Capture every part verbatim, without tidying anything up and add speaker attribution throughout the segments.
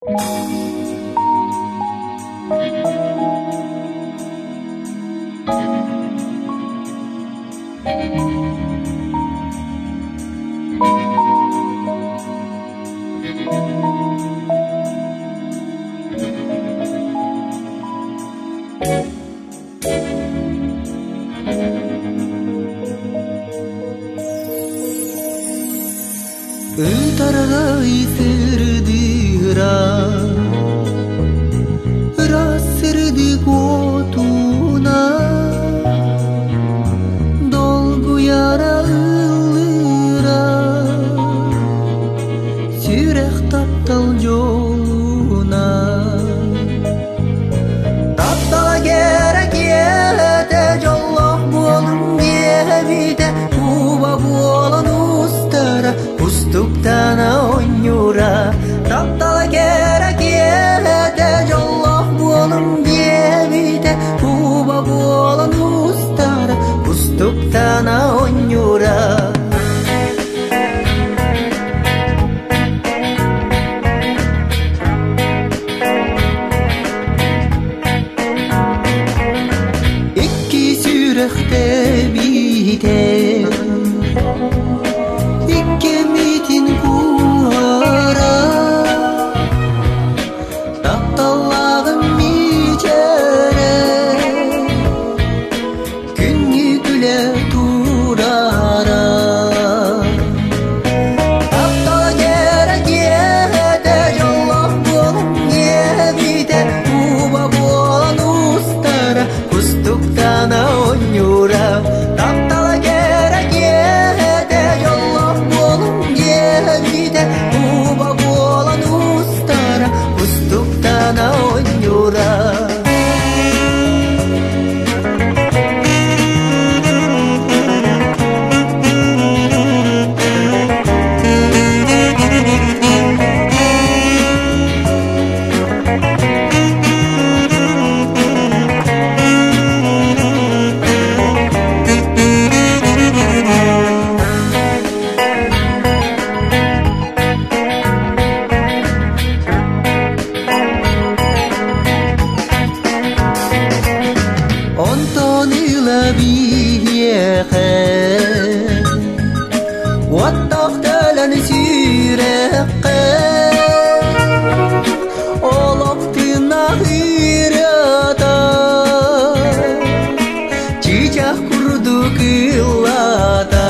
Speaker 1: Ытаргай сырдыра Рассырдык отуна Долгу яра ылыра Сүрек таптал жолуна Таптала керек ете жоллох болун кебите Куба болон устара Устуктана онюра Таптала керек ете жоллох болун кебите Куба болон устара Устуктана онюра Икки сүректе бите Икки митин куара Тапталлагым мичере Күннү күле турара Таптала керек ете жоллох болун кебите Куба болон устара Кустуктана онюра Таптала керек ете жоллох болун кебите Куба болон устара Кустуктана онюра Онтоныла бияхе Ваттақталан сүйрекке Олоқтына хирята Чичақ күрді кылата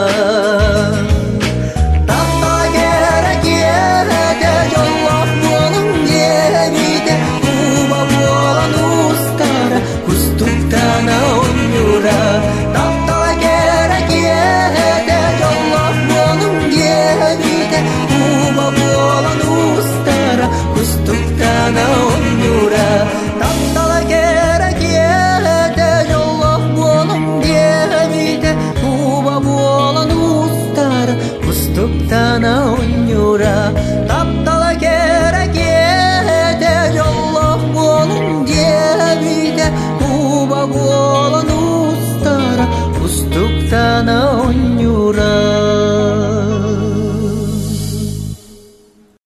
Speaker 1: Тапта керек ете жоллох болун кебите Куба болон устара Кустуктана онюра Таптала керек ете жоллох болун кебите Куба болон устара Кустуктана онюра Таптала керек ете жоллох болун кебите Куба болон устара Кустуктана онюра Таптала керек ете жоллох болун кебите Куба болон